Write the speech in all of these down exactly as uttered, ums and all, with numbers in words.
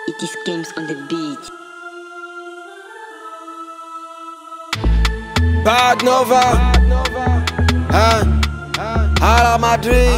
It is games on the beat. Bad Nova, hein? À la Madrid,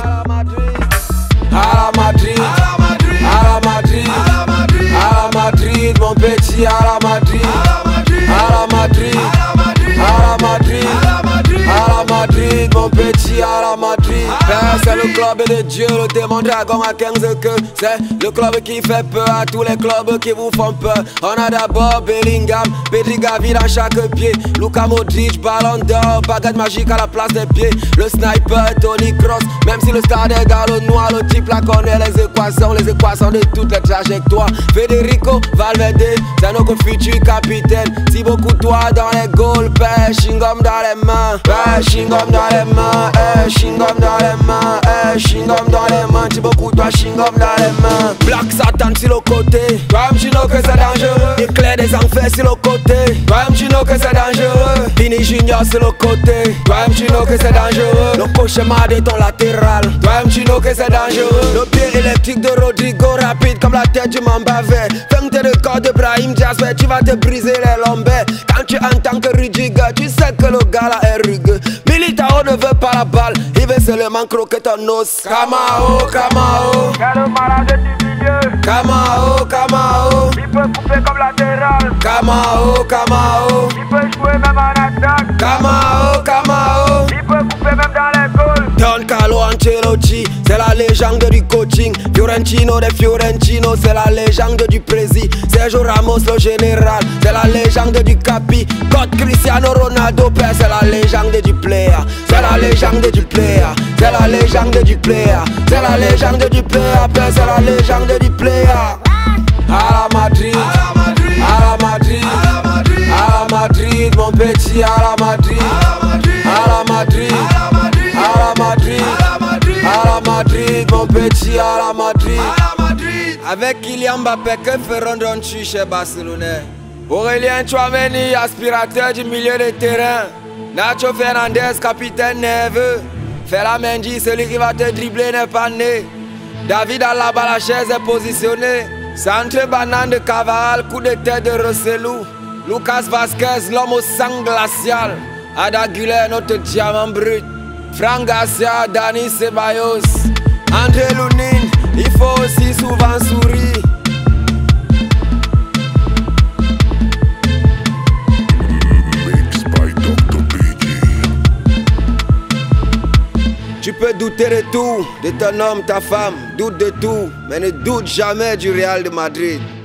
à la Madrid, à la Madrid, à la Madrid, mon petit, à la Madrid, à la Madrid, à la Madrid, à la Madrid, mon petit, à la Madrid. C'est le club de Dieu, le démon dragon à quinze queues. C'est le club qui fait peur à tous les clubs qui vous font peur. On a d'abord Bellingham, Pedri Gavi dans chaque pied, Luka Modric, Ballon d'Or, baguette magique à la place des pieds. Le sniper, Tony Kroos, même si le stade est dans le noir, le type là connaît les équations, les équations de toutes les trajectoires. Federico Valverde, c'est notre futur capitaine. Si beaucoup toi dans les goals, pêche, chewing-gum dans les mains, pêche, chewing-gum dans les mains, eh, chewing-gum dans les mains, eh, chewing-gum dans les mains. Si beaucoup toi, chewing-gum dans les mains. Black Satan sur le côté, toi-même tu know que c'est dangereux. Éclair des enfers sur le côté, toi-même tu know que c'est dangereux. Vini Junior sur le côté, toi-même tu know que c'est dangereux. Le cauchemar de ton latéral, toi-même tu know que c'est dangereux. Le pied électrique de Rodrigo, rapide comme la tête du Mamba vert. Femme-te de corps de Brahim Diaz, tu vas te briser les lombaires. Quand tu entends que Rudiger, tu sais que le gars là est rugueux. Militao ne veut pas la balle, il veut seulement croquer ton os. Kamao, Kamao, Quel le malade du milieu. Kamao, Kamao, Il peut couper comme latéral. Kamao, Kamao, Il peut jouer même en attaque. Kamao, Kamao. Il peut couper même dans les goals. Don Carlo Ancelotti, c'est la légende du coaching. Fiorentino de Fiorentino, c'est la légende du prési. Sergio Ramos le général, c'est la légende du capi. God Cristiano Ronaldo, père, c'est la légende du player. C'est la légende du player, c'est la légende du player. C'est la légende du player, père, c'est la légende du player. À la Madrid, à la Madrid, à la Madrid, mon petit, à la Madrid, à la Madrid, à la Madrid, à la Madrid, mon petit, à la Madrid. Avec Kylian Mbappé, que ferons-nous chez Barcelone? Aurélien Tchouameni, aspirateur du milieu de terrain. Nacho Fernandez, capitaine nerveux. Fela Mendy, celui qui va te dribbler n'est pas né. David Alaba, la chaise est positionnée. Centre banane de Cavaral, coup de tête de Rossellou. Lucas Vasquez, l'homme au sang glacial. Ada Güler, notre diamant brut. Franck Garcia, Dani Ceballos. André Lounine, il faut aussi souvent sourire. Tu peux douter de tout, de ton homme, ta femme, doute de tout, mais ne doute jamais du Real de Madrid.